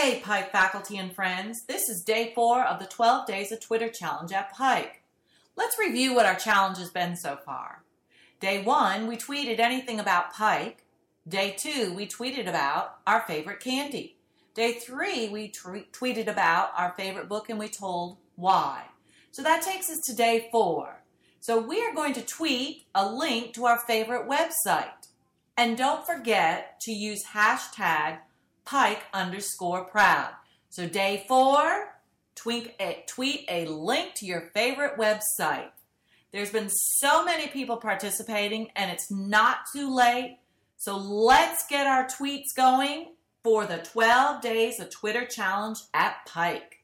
Hey, Pike faculty and friends. This is day 4 of the 12 Days of Twitter Challenge at Pike. Let's review what our challenge has been so far. Day 1, we tweeted anything about Pike. Day 2, we tweeted about our favorite candy. Day 3, we tweeted about our favorite book and we told why. So that takes us to day 4. So we are going to tweet a link to our favorite website. And don't forget to use hashtag Pike_proud. So day 4, tweet a link to your favorite website. There's been so many people participating and it's not too late. So let's get our tweets going for the 12 Days of Twitter Challenge at Pike.